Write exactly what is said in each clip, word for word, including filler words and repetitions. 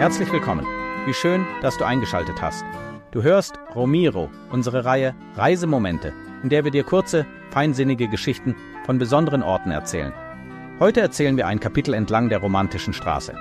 Herzlich willkommen. Wie schön, dass du eingeschaltet hast. Du hörst Romiro, unsere Reihe Reisemomente, in der wir dir kurze, feinsinnige Geschichten von besonderen Orten erzählen. Heute erzählen wir ein Kapitel entlang der romantischen Straße.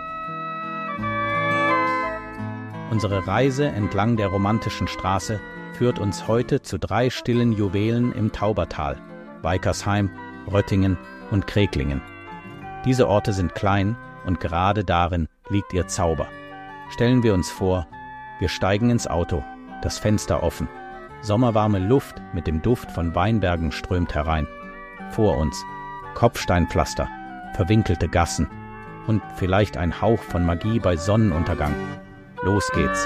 Unsere Reise entlang der romantischen Straße führt uns heute zu drei stillen Juwelen im Taubertal: Weikersheim, Röttingen und Kreglingen. Diese Orte sind klein und gerade darin liegt ihr Zauber. Stellen wir uns vor, wir steigen ins Auto, das Fenster offen. Sommerwarme Luft mit dem Duft von Weinbergen strömt herein. Vor uns Kopfsteinpflaster, verwinkelte Gassen und vielleicht ein Hauch von Magie bei Sonnenuntergang. Los geht's.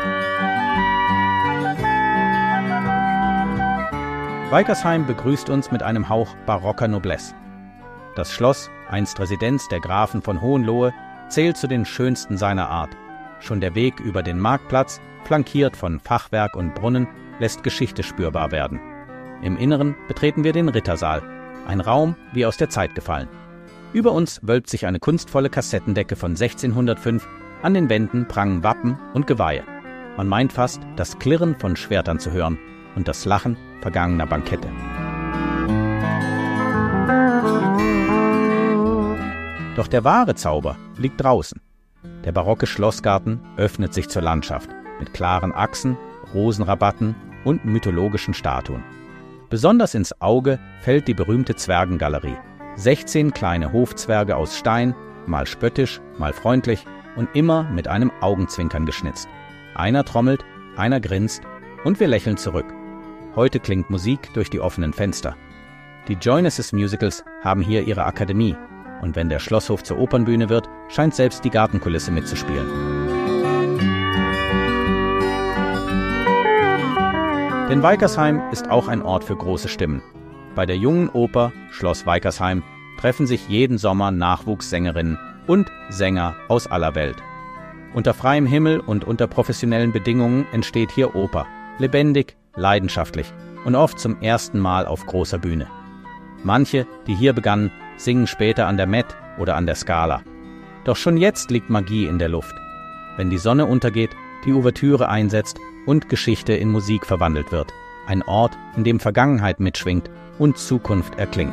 Weikersheim begrüßt uns mit einem Hauch barocker Noblesse. Das Schloss, einst Residenz der Grafen von Hohenlohe, zählt zu den schönsten seiner Art. Schon der Weg über den Marktplatz, flankiert von Fachwerk und Brunnen, lässt Geschichte spürbar werden. Im Inneren betreten wir den Rittersaal, ein Raum wie aus der Zeit gefallen. Über uns wölbt sich eine kunstvolle Kassettendecke von sechzehnhundertfünf, an den Wänden prangen Wappen und Geweihe. Man meint fast, das Klirren von Schwertern zu hören und das Lachen vergangener Bankette. Doch der wahre Zauber liegt draußen. Der barocke Schlossgarten öffnet sich zur Landschaft mit klaren Achsen, Rosenrabatten und mythologischen Statuen. Besonders ins Auge fällt die berühmte Zwergengalerie. sechzehn kleine Hofzwerge aus Stein, mal spöttisch, mal freundlich und immer mit einem Augenzwinkern geschnitzt. Einer trommelt, einer grinst und wir lächeln zurück. Heute klingt Musik durch die offenen Fenster. Die Joinesses Musicals haben hier ihre Akademie. Und wenn der Schlosshof zur Opernbühne wird, scheint selbst die Gartenkulisse mitzuspielen. Denn Weikersheim ist auch ein Ort für große Stimmen. Bei der Jungen Oper Schloss Weikersheim treffen sich jeden Sommer Nachwuchssängerinnen und Sänger aus aller Welt. Unter freiem Himmel und unter professionellen Bedingungen entsteht hier Oper, lebendig, leidenschaftlich und oft zum ersten Mal auf großer Bühne. Manche, die hier begannen, singen später an der Met oder an der Scala. Doch schon jetzt liegt Magie in der Luft. Wenn die Sonne untergeht, die Ouvertüre einsetzt und Geschichte in Musik verwandelt wird. Ein Ort, in dem Vergangenheit mitschwingt und Zukunft erklingt.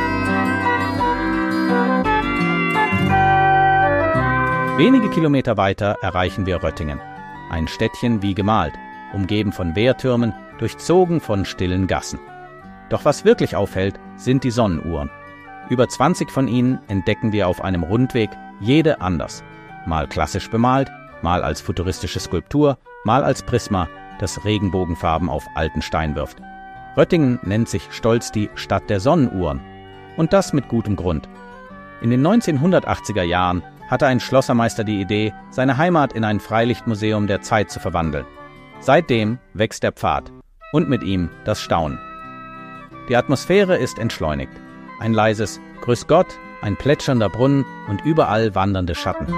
Wenige Kilometer weiter erreichen wir Röttingen. Ein Städtchen wie gemalt, umgeben von Wehrtürmen, durchzogen von stillen Gassen. Doch was wirklich auffällt, sind die Sonnenuhren. Über zwanzig von ihnen entdecken wir auf einem Rundweg, jede anders. Mal klassisch bemalt, mal als futuristische Skulptur, mal als Prisma, das Regenbogenfarben auf alten Stein wirft. Röttingen nennt sich stolz die Stadt der Sonnenuhren. Und das mit gutem Grund. In den neunzehnhundertachtziger Jahren hatte ein Schlossermeister die Idee, seine Heimat in ein Freilichtmuseum der Zeit zu verwandeln. Seitdem wächst der Pfad und mit ihm das Staunen. Die Atmosphäre ist entschleunigt. Ein leises Grüß Gott, ein plätschernder Brunnen und überall wandernde Schatten.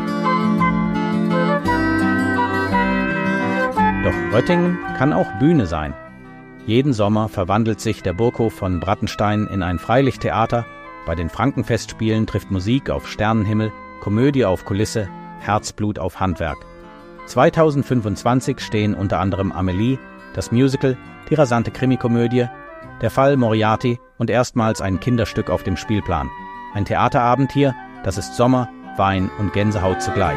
Doch Röttingen kann auch Bühne sein. Jeden Sommer verwandelt sich der Burghof von Brattenstein in ein Freilichttheater. Bei den Frankenfestspielen trifft Musik auf Sternenhimmel, Komödie auf Kulisse, Herzblut auf Handwerk. zweitausendfünfundzwanzig stehen unter anderem Amelie, das Musical, die rasante Krimikomödie, der Fall Moriarty und erstmals ein Kinderstück auf dem Spielplan. Ein Theaterabend hier, das ist Sommer, Wein und Gänsehaut zugleich.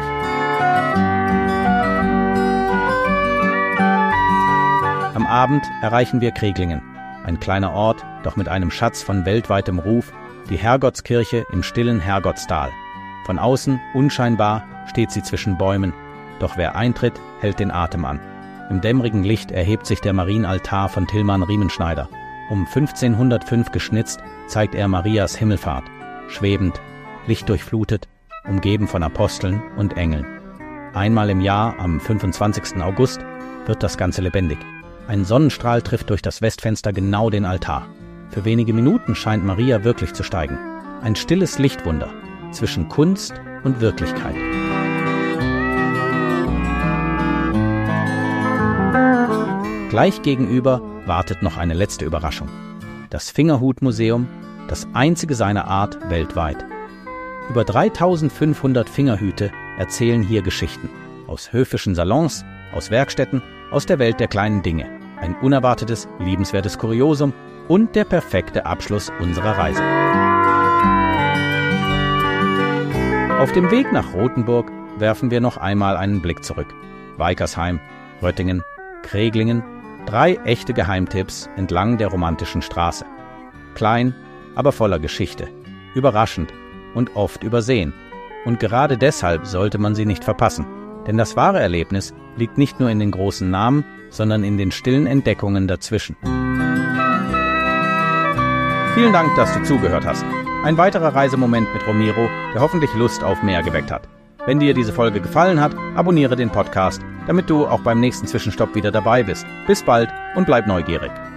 Am Abend erreichen wir Kreglingen, ein kleiner Ort, doch mit einem Schatz von weltweitem Ruf, die Herrgottskirche im stillen Herrgottstal. Von außen, unscheinbar, steht sie zwischen Bäumen, doch wer eintritt, hält den Atem an. Im dämmerigen Licht erhebt sich der Marienaltar von Tilman Riemenschneider. Um fünfzehnhundertfünf geschnitzt, zeigt er Marias Himmelfahrt, schwebend, lichtdurchflutet, umgeben von Aposteln und Engeln. Einmal im Jahr, am fünfundzwanzigsten August, wird das Ganze lebendig. Ein Sonnenstrahl trifft durch das Westfenster genau den Altar. Für wenige Minuten scheint Maria wirklich zu steigen. Ein stilles Lichtwunder zwischen Kunst und Wirklichkeit. Gleich gegenüber wartet noch eine letzte Überraschung. Das Fingerhutmuseum, das einzige seiner Art weltweit. Über dreitausendfünfhundert Fingerhüte erzählen hier Geschichten. aus höfischen Salons, aus Werkstätten, aus der Welt der kleinen Dinge. Ein unerwartetes, liebenswertes Kuriosum und der perfekte Abschluss unserer Reise. Auf dem Weg nach Rothenburg werfen wir noch einmal einen Blick zurück. Weikersheim, Röttingen, Kreglingen, drei echte Geheimtipps entlang der romantischen Straße. Klein, aber voller Geschichte, überraschend und oft übersehen. Und gerade deshalb sollte man sie nicht verpassen. Denn das wahre Erlebnis liegt nicht nur in den großen Namen, sondern in den stillen Entdeckungen dazwischen. Vielen Dank, dass du zugehört hast. Ein weiterer Reisemoment mit Romiro, der hoffentlich Lust auf mehr geweckt hat. Wenn dir diese Folge gefallen hat, abonniere den Podcast, damit du auch beim nächsten Zwischenstopp wieder dabei bist. Bis bald und bleib neugierig.